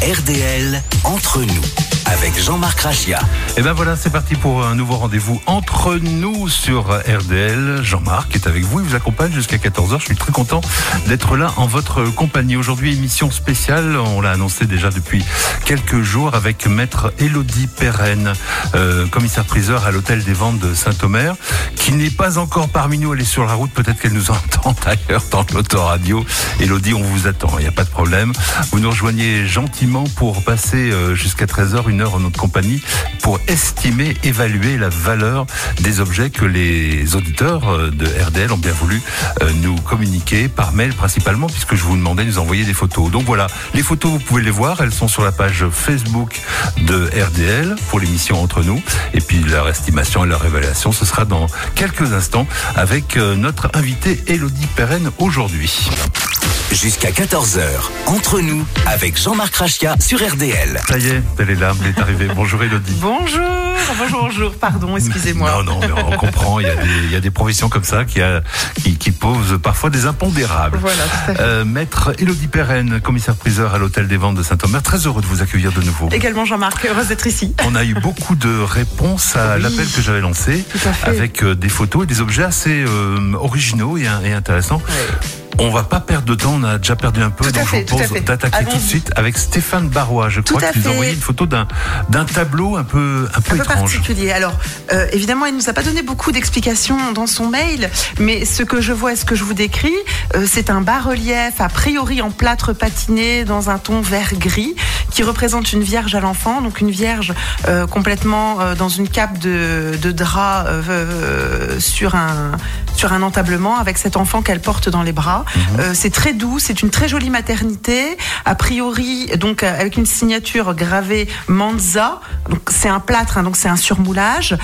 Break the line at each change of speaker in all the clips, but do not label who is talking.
RDL entre nous avec Jean-Marc Rachia.
Et ben voilà, c'est parti pour un nouveau rendez-vous entre nous sur RDL. Jean-Marc est avec vous, il vous accompagne jusqu'à 14h. Je suis très content d'être là en votre compagnie. Aujourd'hui, émission spéciale, on l'a annoncé déjà depuis quelques jours avec maître Élodie Perren, commissaire-priseur à l'hôtel des Ventes de Saint-Omer, qui n'est pas encore parmi nous. Elle est sur la route, peut-être qu'elle nous entend ailleurs dans l'autoradio. Élodie, on vous attend, il n'y a pas de problème. Vous nous rejoignez gentiment pour passer jusqu'à 13h, une heure en notre compagnie, pour estimer, évaluer la valeur des objets que les auditeurs de RDL ont bien voulu nous communiquer par mail principalement, puisque je vous demandais de nous envoyer des photos. Donc voilà, les photos, vous pouvez les voir, elles sont sur la page Facebook de RDL pour l'émission Entre nous. Et puis leur estimation et leur évaluation, ce sera dans quelques instants avec notre invitée Élodie Perren aujourd'hui.
Jusqu'à 14h, Entre nous, avec Jean-Marc Rachia sur RDL.
Ça y est, elle est là, elle est arrivée. Bonjour Élodie.
Bonjour, pardon, excusez-moi.
Non, mais on comprend, il y a des professions comme ça qui posent parfois des impondérables.
Voilà, tout à fait.
Maître Élodie Perren, commissaire-priseur à l'hôtel des Ventes de Saint-Omer, très heureux de vous accueillir de nouveau.
Également Jean-Marc, heureuse d'être ici.
On a eu beaucoup de réponses à l'appel que j'avais lancé, avec des photos et des objets assez originaux et intéressants. Ouais. On va pas perdre de temps, on a déjà perdu un peu, donc je vous propose d'attaquer tout de suite avec Stéphane Barrois. Je crois qu'il nous a envoyé une photo d'un tableau un peu étrange.
Particulier. Alors, évidemment, il nous a pas donné beaucoup d'explications dans son mail, mais ce que je vois et ce que je vous décris, c'est un bas-relief, a priori en plâtre patiné, dans un ton vert-gris, qui représente une vierge à l'enfant, donc une vierge complètement dans une cape de drap sur un entablement, avec cet enfant qu'elle porte dans les bras. C'est très doux, c'est une très jolie maternité, a priori donc avec une signature gravée Manza, donc c'est un plâtre, donc c'est un surmoulage.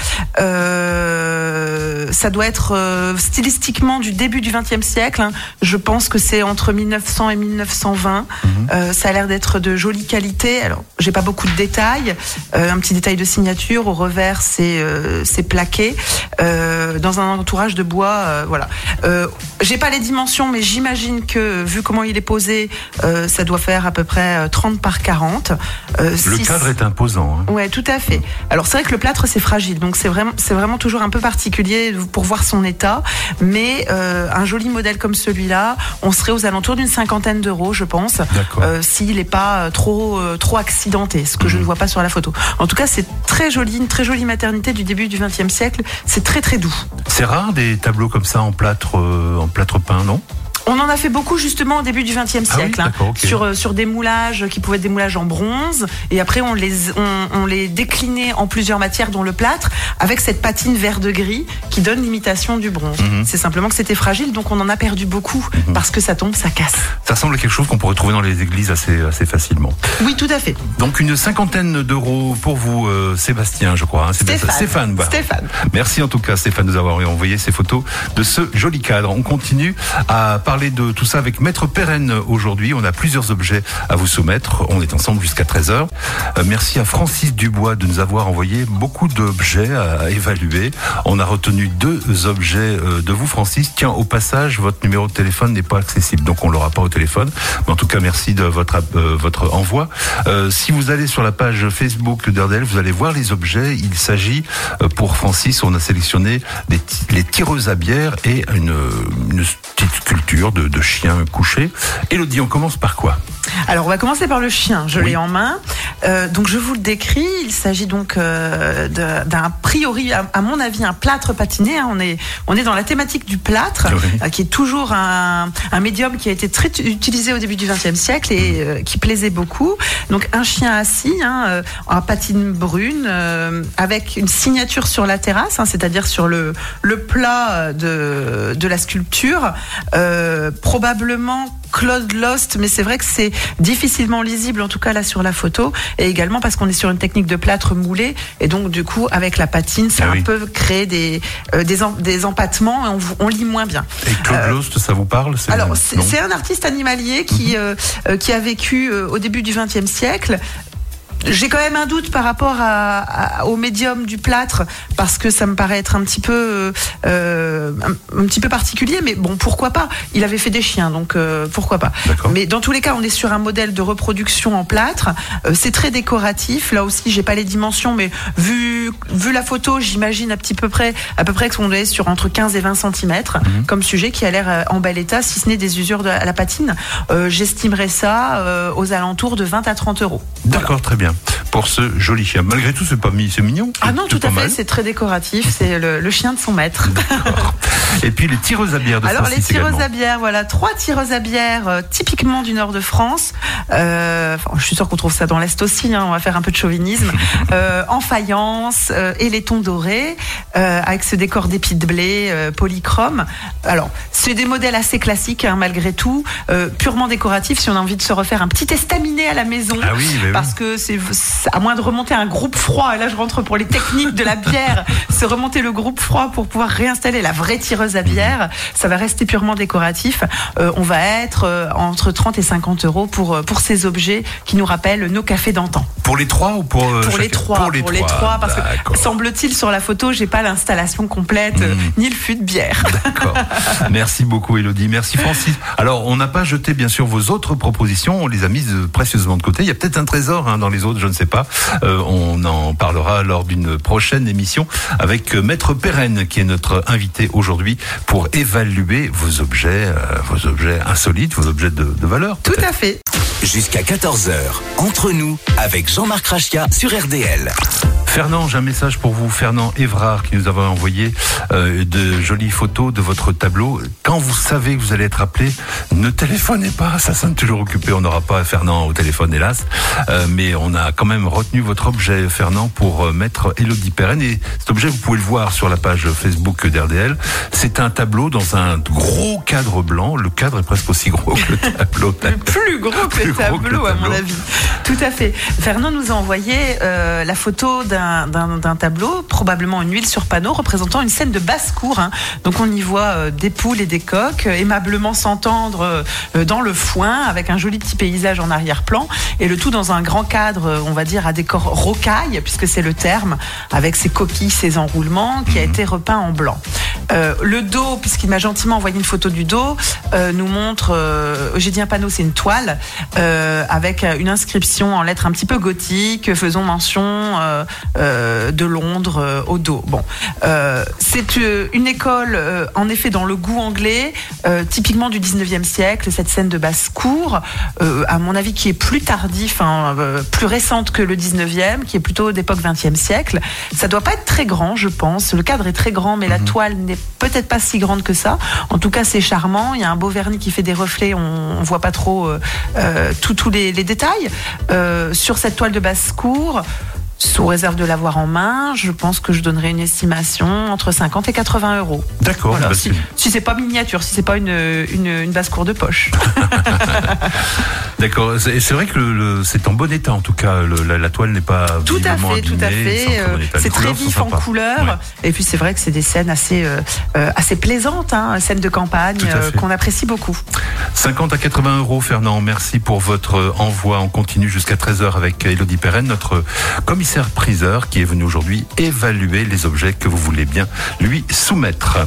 Ça doit être stylistiquement du début du XXe siècle. Je pense que c'est entre 1900 et 1920. Ça a l'air d'être de jolie qualité. Alors, j'ai pas beaucoup de détails. Un petit détail de signature au revers, c'est plaqué dans un entourage de bois. Voilà. J'ai pas les dimensions, mais j'imagine que, vu comment il est posé, ça doit faire à peu près 30 par 40.
Le cadre est imposant.
Ouais, tout à fait. Alors, c'est vrai que le plâtre, c'est fragile, donc c'est vraiment toujours un peu particulier pour voir son état. Mais un joli modèle comme celui-là, on serait aux alentours d'une 50aine d'euros, je pense, s'il n'est pas trop accidenté, ce que je ne vois pas sur la photo. En tout cas, c'est très joli, une très jolie maternité du début du XXe siècle. C'est très très doux.
C'est rare des tableaux comme ça en plâtre peint, non ?
On en a fait beaucoup justement au début du XXe siècle, sur des moulages qui pouvaient être des moulages en bronze, et après on les déclinait en plusieurs matières, dont le plâtre, avec cette patine vert-de-gris qui donne l'imitation du bronze. C'est simplement que c'était fragile, donc on en a perdu beaucoup, parce que ça tombe, ça casse.
Ça ressemble à quelque chose qu'on pourrait trouver dans les églises assez facilement.
Oui, tout à fait.
Donc une 50aine d'euros pour vous, Sébastien, je crois. Stéphane. Merci en tout cas, Stéphane, de nous avoir envoyé ces photos de ce joli cadre. On continue à parler de tout ça avec maître Perren aujourd'hui. On a plusieurs objets à vous soumettre. On est ensemble jusqu'à 13h. Merci à Francis Dubois de nous avoir envoyé beaucoup d'objets à évaluer. On a retenu 2 objets de vous, Francis. Tiens, au passage, votre numéro de téléphone n'est pas accessible, donc on l'aura pas au téléphone. Mais en tout cas, merci de votre envoi. Si vous allez sur la page Facebook d'RDL, vous allez voir les objets. Il s'agit, pour Francis, on a sélectionné les tireuses à bière et une petite sculpture de chien couché. Élodie, on commence par quoi ?
Alors, on va commencer par le chien. Je l'ai en main. Donc, je vous le décris. Il s'agit donc d'un priori, à mon avis, un plâtre patiné. On est dans la thématique du plâtre, qui est toujours un médium qui a été très utilisé au début du XXe siècle et qui plaisait beaucoup. Donc, un chien assis, en patine brune, avec une signature sur la terrasse, c'est-à-dire sur le plat de la sculpture. Probablement Claude Lost, mais c'est vrai que c'est difficilement lisible, en tout cas là sur la photo, et également parce qu'on est sur une technique de plâtre moulé, et donc du coup avec la patine, ça peut créer des empattements, et on lit moins bien.
Et Claude Lost, ça vous parle ?
C'est un artiste animalier qui a vécu au début du XXe siècle. J'ai quand même un doute par rapport au médium du plâtre, parce que ça me paraît être un petit peu particulier, mais bon, pourquoi pas. Il avait fait des chiens, donc pourquoi pas.
D'accord.
Mais dans tous les cas, on est sur un modèle de reproduction en plâtre. C'est très décoratif. Là aussi, j'ai pas les dimensions, mais vu la photo, j'imagine à peu près qu'on est sur entre 15 et 20 cm comme sujet, qui a l'air en bel état, si ce n'est des usures à la patine. J'estimerais ça aux alentours de 20 à 30 €.
D'accord, voilà. Très bien. Pour ce joli chien. Malgré tout, c'est mignon.
Ah non, tout à fait,
mal.
c'est très décoratif. C'est le chien de son maître.
D'accord. Et puis les tireuses à bière de
Alors
Francis
les tireuses
également.
à bière, voilà, 3 tireuses à bière typiquement du nord de France. Je suis sûre qu'on trouve ça dans l'Est aussi, on va faire un peu de chauvinisme. En faïence et laiton doré, avec ce décor d'épis de blé polychrome. Alors, c'est des modèles assez classiques malgré tout, purement décoratifs si on a envie de se refaire un petit estaminet à la maison.
Ah oui,
parce que c'est à moins de remonter un groupe froid, et là je rentre pour les techniques de la bière, se remonter le groupe froid pour pouvoir réinstaller la vraie tireuse à bière, ça va rester purement décoratif. On va être entre 30 et 50 € pour ces objets qui nous rappellent nos cafés d'antan.
Pour les 3 ou pour
les 3 Pour les 3, parce que semble-t-il sur la photo, j'ai pas l'installation complète ni le fût de bière.
D'accord. Merci beaucoup Élodie, merci Francis. Alors on n'a pas jeté bien sûr vos autres propositions, on les a mises précieusement de côté. Il y a peut-être un trésor dans les autres, je ne sais pas. On en parlera lors d'une prochaine émission avec Maître Perrenne qui est notre invité aujourd'hui pour évaluer vos objets insolites, vos objets de valeur.
Tout à fait.
Jusqu'à 14h, entre nous, avec Jean-Marc Rachia sur RDL.
Fernand, j'ai un message pour vous, Fernand Évrard, qui nous avait envoyé de jolies photos de votre tableau. Quand vous savez que vous allez être appelé, ne téléphonez pas, ça sonne toujours occupé. On n'aura pas Fernand au téléphone, hélas. Mais on a quand même retenu votre objet, Fernand, pour mettre Élodie Perrenne. Et cet objet, vous pouvez le voir sur la page Facebook d'RDL. C'est un tableau dans un gros cadre blanc. Le cadre est presque aussi gros que le tableau.
Plus gros que le tableau, à mon avis. Tout à fait. Fernand nous a envoyé la photo d'un tableau, probablement une huile sur panneau, représentant une scène de basse-cour. Donc on y voit des poules et des coqs aimablement s'entendre dans le foin, avec un joli petit paysage en arrière-plan, et le tout dans un grand cadre, on va dire, à décor rocaille, puisque c'est le terme, avec ses coquilles, ses enroulements, qui a été repeint en blanc. Le dos, puisqu'il m'a gentiment envoyé une photo du dos, nous montre, j'ai dit un panneau, c'est une toile, avec une inscription en lettres un petit peu gothiques, faisant mention de Londres au dos. Bon, c'est une école, en effet, dans le goût anglais, typiquement du 19e siècle, cette scène de basse-cour, à mon avis, qui est plus tardif, plus récente que le 19e, qui est plutôt d'époque 20e siècle. Ça doit pas être très grand, je pense. Le cadre est très grand, mais la toile n'est peut-être pas si grande que ça. En tout cas, c'est charmant. Il y a un beau vernis qui fait des reflets. On voit pas trop tous les détails. Sur cette toile de basse-cour, sous réserve de l'avoir en main, je pense que je donnerais une estimation entre 50 et 80 €.
D'accord.
Voilà, si c'est pas miniature, si c'est pas une basse-cour de poche.
D'accord. C'est vrai que c'est en bon état en tout cas. La toile n'est pas
tout à fait, tout à fait. C'est très vif en couleur. Ouais. Et puis c'est vrai que c'est des scènes assez plaisantes, scènes de campagne qu'on apprécie beaucoup.
50 à 80 €, Fernand. Merci pour votre envoi. On continue jusqu'à 13h avec Élodie Perrenne, notre commissaire-priseur qui est venu aujourd'hui évaluer les objets que vous voulez bien lui soumettre.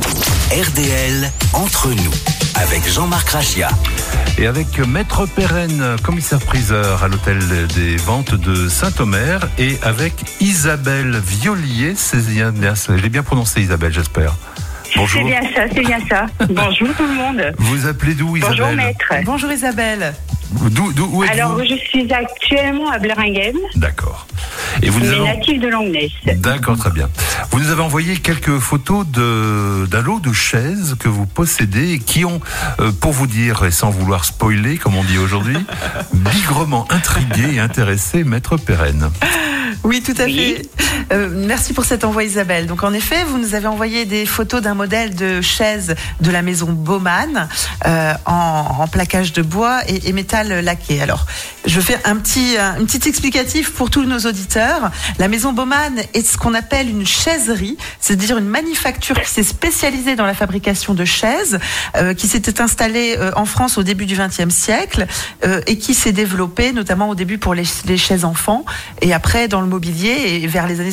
RDL, entre nous, avec Jean-Marc Rachia.
Et avec Maître Perrenne, commissaire-priseur à l'hôtel des ventes de Saint-Omer, et avec Isabelle Violier. J'ai bien prononcé Isabelle, j'espère. Bonjour.
C'est bien ça. Bonjour tout le monde.
Vous appelez d'où, Isabelle?
Bonjour maître.
Bonjour Isabelle.
Où êtes-vous?
Alors je suis actuellement à Bleringen.
D'accord. Et vous
natif de Langness.
D'accord, très bien. Vous nous avez envoyé quelques photos d'un lot de chaises que vous possédez et qui ont, pour vous dire, et sans vouloir spoiler, comme on dit aujourd'hui, bigrement intrigué et intéressé Maître Perrenne.
Oui, tout à fait. Merci pour cet envoi, Isabelle. Donc, en effet, vous nous avez envoyé des photos d'un modèle de chaise de la maison Baumann en plaquage de bois et métal laqué. Alors, je fais un petit explicatif pour tous nos auditeurs. La maison Baumann est ce qu'on appelle une chaiserie, c'est-à-dire une manufacture qui s'est spécialisée dans la fabrication de chaises, qui s'était installée en France au début du XXe siècle et qui s'est développée notamment au début pour les chaises enfants et après dans le mobilier et vers les années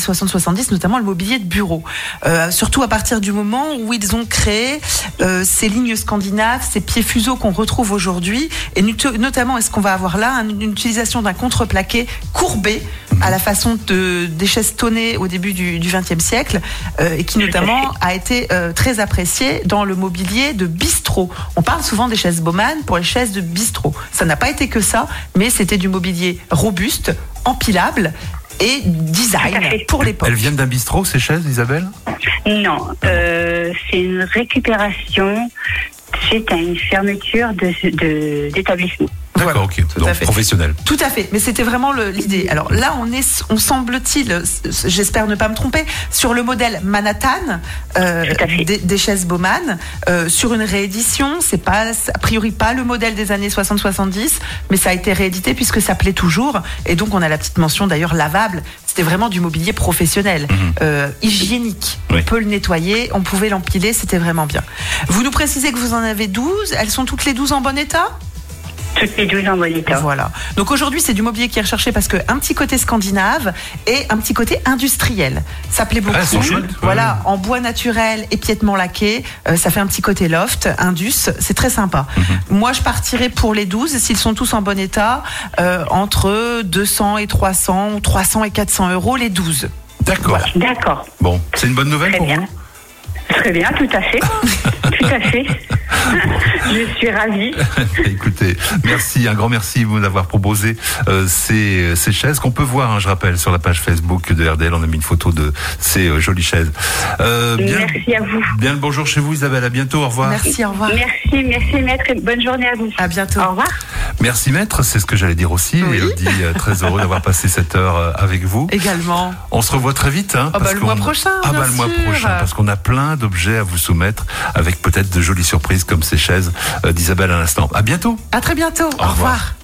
60-70, notamment le mobilier de bureau. Surtout à partir du moment où ils ont créé ces lignes scandinaves, ces pieds fuseaux qu'on retrouve aujourd'hui, et notamment, est-ce qu'on va avoir là une utilisation d'un contreplaqué courbé à la façon des chaises tonnées au début du XXe siècle, et qui notamment a été très apprécié dans le mobilier de bistrot. On parle souvent des chaises Baumann pour les chaises de bistrot. Ça n'a pas été que ça, mais c'était du mobilier robuste, empilable et design pour l'époque.
Elles viennent d'un bistrot, ces chaises, Isabelle ?
Non, c'est une récupération suite à une fermeture d'établissement.
D'accord,
voilà,
ok. Donc professionnel.
Tout à fait, mais c'était vraiment l'idée. Alors là, on semble-t-il, j'espère ne pas me tromper, sur le modèle Manhattan des chaises Baumann, sur une réédition. C'est pas, a priori pas le modèle des années 60-70, mais ça a été réédité puisque ça plaît toujours. Et donc on a la petite mention d'ailleurs lavable. C'était vraiment du mobilier professionnel, hygiénique. Oui. On peut le nettoyer, on pouvait l'empiler, c'était vraiment bien. Vous nous précisez que vous en avez 12. Elles sont toutes les 12 en bon état ?
Toutes les 12 en bon état.
Voilà. Donc aujourd'hui, c'est du mobilier qui est recherché parce que un petit côté scandinave et un petit côté industriel. Ça plaît beaucoup. Voilà, en bois naturel, épiettement laqué. Ça fait un petit côté loft, indus. C'est très sympa. Moi, je partirais pour les 12, s'ils sont tous en bon état, entre 200 et 300, ou 300 et 400 euros les 12.
D'accord.
Voilà. D'accord.
Bon, c'est une bonne nouvelle pour vous ?
Très bien, tout à fait. Tout à fait. Je suis ravie.
Écoutez, merci, un grand merci de d'avoir proposé ces chaises qu'on peut voir, je rappelle, sur la page Facebook de RDL. On a mis une photo de ces jolies chaises.
Merci à vous.
Bien le bonjour chez vous, Isabelle. À bientôt. Au revoir.
Merci, au revoir.
Merci, maître. Et bonne journée à vous.
À bientôt.
Au revoir.
Merci, maître. C'est ce que j'allais dire aussi.
Oui.
Élodie, très heureux d'avoir passé cette heure avec vous.
Également.
On se revoit très vite.
Le mois prochain.
Le mois prochain, parce qu'on a plein d'objets à vous soumettre, avec peut-être de jolies surprises comme ces chaises d'Isabelle à l'instant. À bientôt.
À très bientôt. Au revoir.